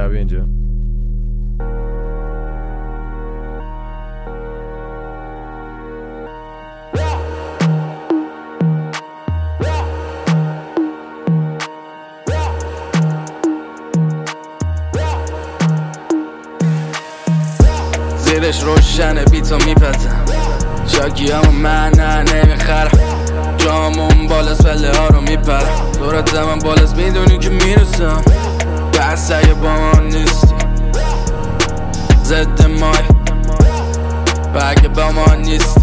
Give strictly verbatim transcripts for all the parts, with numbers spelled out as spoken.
بیا اینجا. زیرش روشنه بیتو میپزم، شاکی همون من نه نمیخرم، جامون بالاست پله ها رو میپرم، دورت زمان بالاست میدونی که میرسم، بس اگه با من نیستی ضد مای، بگه با من نیستی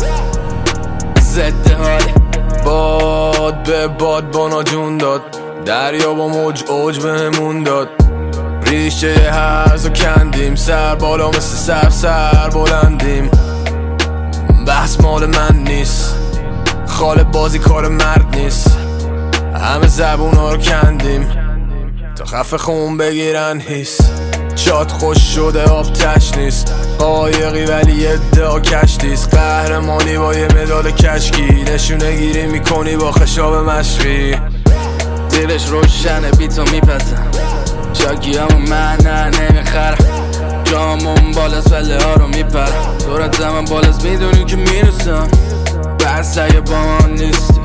ضد حالی. باد به باد بانا جون داد، دریا با موج اوج بهمون داد، ریشه هرزو کندیم، سر بالا مثل سر سر بلندیم، بحث مال من نیست، خاله بازی کار مرد نیست، همه زبون ها رو کندیم تا خفه خون بگیرن هیس، شاد خوش شده آب تش نیست، قایقی ولی ادعا کشتیست، قهرمانی با یه مدال کشکی، نشونه گیری میکنی با خشاب مشقی. زیرش روشنه بیتو میپزم، شاکی همون من نه نمیخرم، جامون بالاست پله ها رو میپرم، دورت زمان بالاست میدونی که میرسم، بس اگه با من نیستی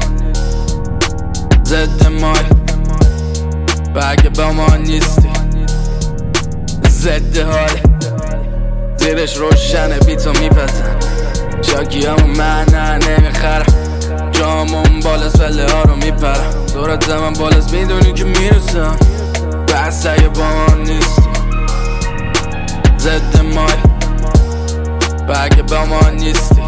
ضد مای، بگه با من نیستی ضد حالی. زیرش روشنه بیتو میپزم، شاکی همون من نه نمیخرم، جامون بالاست پله ها رو میپرم، دورت زمان بالاست میدونی که میرسم، بس اگه با من نیستی ضد مای، بگه با من نیستی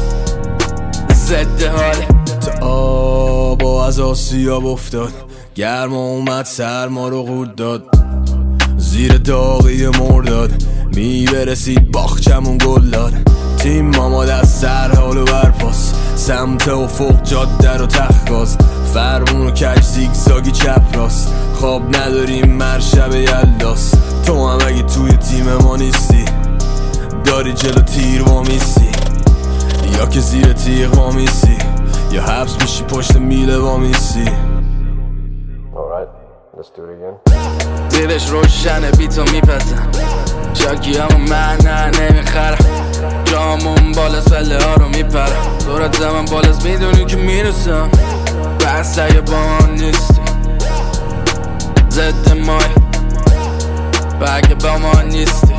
ضد حالی. تا آب و از آسیاب افتاد، گرما اومد سرما رو قورت داد، زیر داغی مرداد میبرسید باغچمون گل داد، تیم ماما دست سر حال و برپاس، سمت افق جاده رو تخت، فرمون و کج زیگزاگی چپ راست، خواب نداریم مرشب یلداست، تو هم اگه توی تیم ما نیستی داری جلو تیر وامیستی، یا که زیر تیغ وامیستی، یا حبس میشی پشت میله وامیستی. زیرش روشنه بیتو میپزم، شاکی همون من نه نمیخرم، جامون بالاست پله ها رو میپرم، دورت زمان بالاست میدونی که میرسم، بس اگه با من نیستی ضد مای، بگه با من نیستی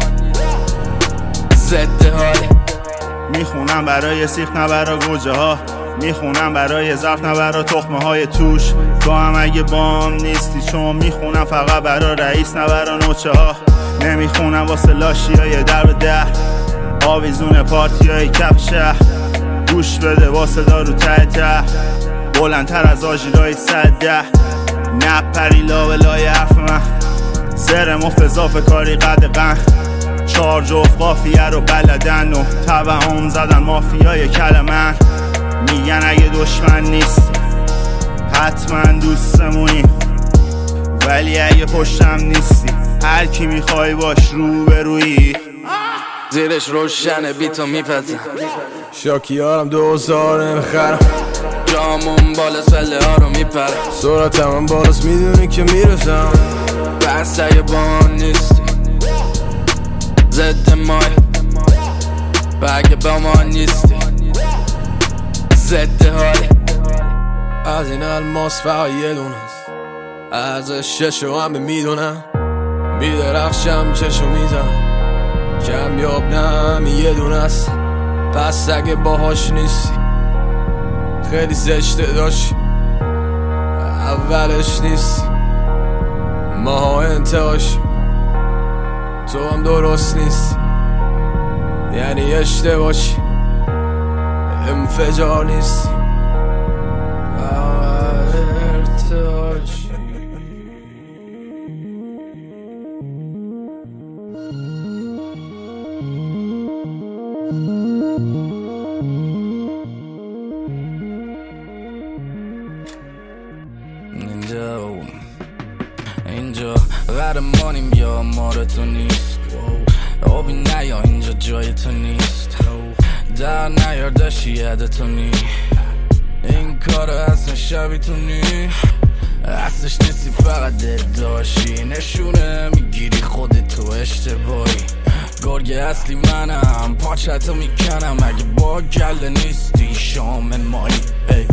ضد حالی. میخونم برای سیخ نه برای گوجه ها، میخونم برای ظرف نه برای تخمه های توش، تو هم اگه بام نیستی، چون میخونم فقط برای رئیس نه برای نوچه ها، نمیخونم واسه لاشی های در به در، آویزون پارتی های کف شهر، گوش بده واسه دارو ته ته، بلندتر از آژیرهای صد ده، نپری لا لای حرف من، زر مفت اضافه کاری قد قن، چار جفت قافیه رو بلدن و توهم زدن مافیای کلمن، میگن اگه دشمن نیست حتما دوستمونی، ولی اگه پشتم نیستی هر کی میخوای باش رو به روی. زیرش روشنه بیتو میپزم، شاکی هارم دوزار نمیخرم، جامون بالاست پله ها رو میپرم، سرعتم هم بالاست میدونی که میرسم، بس اگه با من نیستی ضد مای، بگه با من نیستی ضد حالی. از این الماس فقط یه دونه است، از ششو همه میدونم، میدرخشم چشو میزنم، کمیاب نه همین یه دونه است، پس اگه باهاش نیستی خیلی زشته داشت، اولش نیستی ماها انتهاش، تو هم درست نیستی یعنی اشتباهی، انفجار نیستی ارتعاشی. اینجا اینجا قهرمانیم یا ماره تو نیست، آبی نیا اینجا جای تو نیست، در نیار داشتی یاد تو نی، این کار اصلا شبی تو نی، اصلش نیستی فقط داشی نشونه میگیری خودتو اشتباهی گرگ اصلی منم پاچتو میکنم اگه با گله نیستی شامل مالی ای